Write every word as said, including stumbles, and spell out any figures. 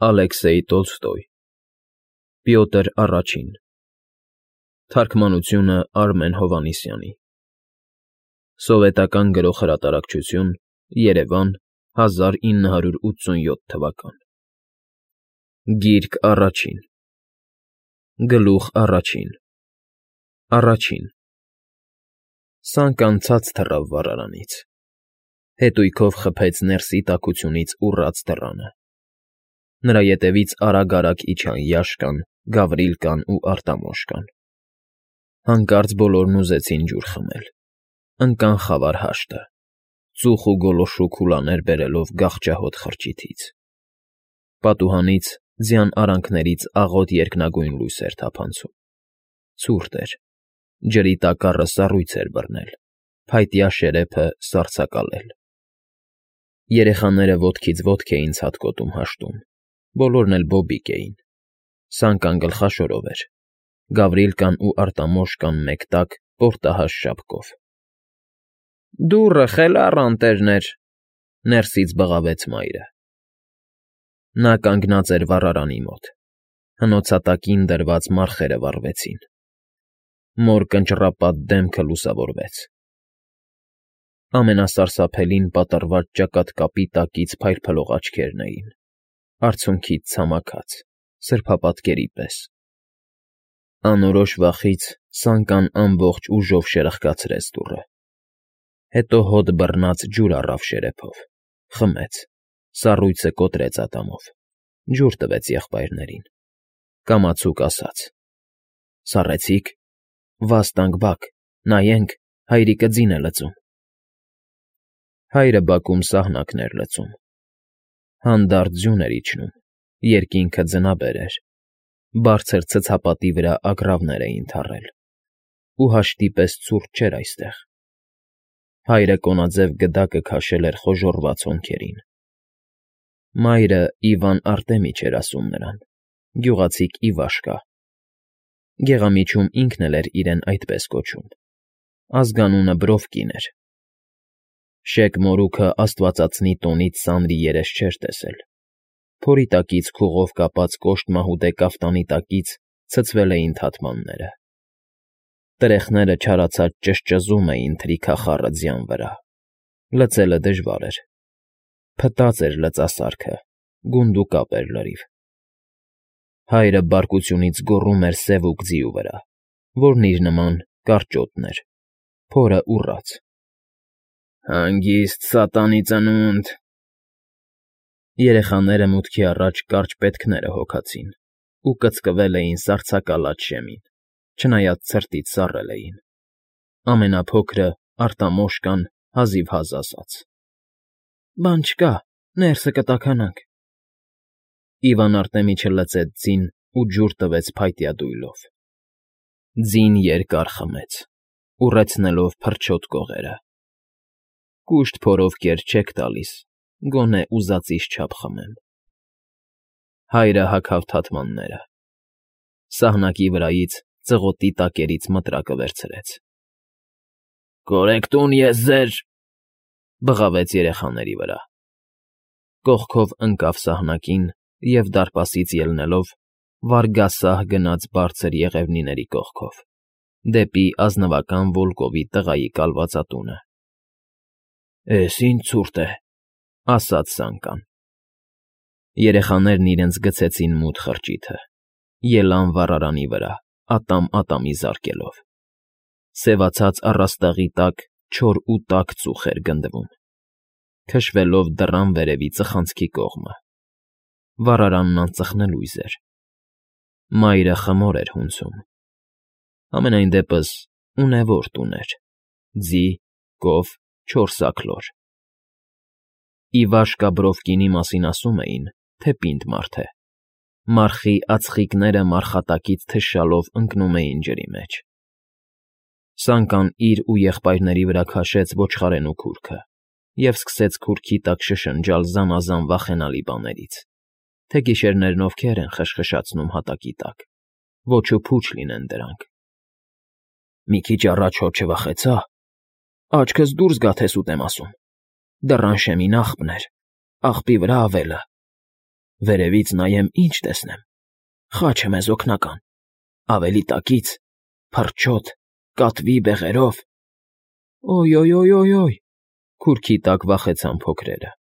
Ալեքսեյ Տոլստոյ Պյոտր Առաջին Թարգմանությունը Արմեն Հովհաննիսյանի Սովետական գրող-հրատարակչություն Երևան հազար ինը հարյուր ութսունյոթ թվական Գիրք առաջին Գլուխ առաջին Առաջին Սանկան ցած թռավ վառարանից, հետույքով խփեց ներսի տաքությունից ուռած դռանը, նրա ետևից արագ-արագ իջան Յաշկան, Գավրիլկան ու Արտամոշկան, հանկարծ բոլորն ուզեցին ջուր խմել, ընկան խավար հաշտը, ծուխ ու գոլորշու քուլաներ բերելով գախչահոտ խրճիթից, պատուհանից, ձյան արանքներից աղոտ երկնագույն լույս էր թափանցում, ցուրտ էր, ջրի տակառը սառույց էր բռնել, փայտյա շերեփը սառցակալել, երեխաները ոտքից ոտք էին ցատկոտում հաշտում, բոլորն էլ բոբիկ էին, Սանկան գլխաշորով էր, Գավրիլկան ու Արտամոշկան մեկ տակ պորտահաշ շապկով։ ֊ Դուռը խելառ անտերներ,֊ ներսից բղավեց մայրը։ Նա կանգնած էր վառարանի մոտ, հնոցատակին դրված մարխերը վառվեցին, մոր կնճռապատ դեմքը լուսավորվեց, ամենասարսափելին պատռված ճակատկապի տակից փայլփլող աչքերն էին, արցունքից ցամաքած, սրբապատկերի պես։ Անորոշ վախից Սանկան ամբողջ ուժով շրխկացրեց դուռը, հետո հոտ բռնած ջուր առավ շերեփով, խմեց, սառույցը կոտրեց ատամով, ջուր տվեց եղբայրներին, կամացուկ ասաց. «Սառեցի՞ք, վաստանք բաք, նայենք, հայրիկը ձին է լցում»։ Հայրը բակում սահնակն էր լցում, հանդարտ ձյուն էր իջնում, երկինքը ձնաբեր էր, բարձր ցցապատի վրա ագռավներ էին թառել, ու հաշտի պես ցուրտ չէր այստեղ, հայրը կոնաձև գդակը քաշել էր խոժոռված հոնքերին, մայրը Իվան Արտեմիչ էր ասում նրան, գյուղացիք Իվաշկա, գեղամիջում ինքն էլ էր իրեն այդպես կոչում, ազգանունը Բրովկին էր, շեկ մորուքը աստվածածնի տոնից ծանրի երես չէր տեսել, փորի տակից քուղով կապած կոշտ մահուդե կաֆտանի տակից ցցվել էին թաթմանները, տրեխները չարացած ճզճզում էին թրիքախառը ձյան վրա, լցելը դժվար էր, փտած էր լծասարքը, գունդուկապ էր լրիվ, հայրը բարկությունից գոռում էր սևուկ ձիու վրա, որն իր նման կարճոտն էր, փորը ուռած. «Հանգիստ սատանի ծնունդ»։ Երեխաները մուտքի առաջ կարճ պետքները հոգացին ու կծկվել էին սառցակալած շեմին, չնայած ցրտից սառել էին, ամենափոքրը Արտամոշկան հազիվհազ ասաց. «Բան չկա, ներսը կտաքանանք»։ Իվան Արտեմիչը լցեց ձին ու ջուր տվեց փայտյա դույլով, ձին երկար խմեց, ուռեցնելով փրչոտ կողերը, կուշտ փորով կեր չեք տալիս, գոնե ուզածիս չափ խմեմ։ Հայրը հագավ թաթմանները, սահնակի վրայից ծղոտի տակերից մտրակը վերցրեց։ «Կորեկտուն ես ձեր…» բղավեց երեխաների վրա, կողքով ընկավ սահնակին և դարպասից ելնելով, վարգասահ գնաց բարձր եղևնիների կողքով, դեպի ազնվական Վոլկովի տղայի կալվածատունը։ «Էս ինչ ցուրտ է», ասաց Սանկան։ Երեխաներն իրենց գցեցին մութ խրճիթը, ելան վառարանի վրա, ատամ֊ատամի զարկելով, սևացած առաստաղի տակ չոր ու տաք ծուխ էր գնդվում, քշվելով դռան վերևի ծխանցքի կողմը, վառարանն անծխնելույզ էր, մայրը խմոր էր հունցում, համենայն դեպս ունևոր տուն էր, ձի, կով, չորս աքլոր։ Իվաշկա Բրովկինի մասին ասում էին, թե պինդ մարդ է, մարխի ածխիկները մառխատակից թշալով ընկնում էին ջրի մեջ։ Սանկան իր ու եղբայրների վրա քաշեց ոչխարենու քուրքը և սկսեց քուրքի տակ շշնջալ զանազան վախենալի բաներից, թե գիշերներն ովքեր են խշխշացնում հատակի տակ, ոչ ու փուչ լինեն դրանք։ Մի քիչ առաջ հո չվախեցա, աչքս դուրս գա թես ուտեմ ասում, դռան շեմին աղբն էր, աղբի վրա ավելը, Վերևից նայեմ, ինչ տեսնեմ. խաչը մեզ օգնական, ավելի տակից, փռչոտ, կատվի բեղերով։ Օյ֊օյ֊օյ֊օյ, քուրքի տակ վախեցան փոքրերը։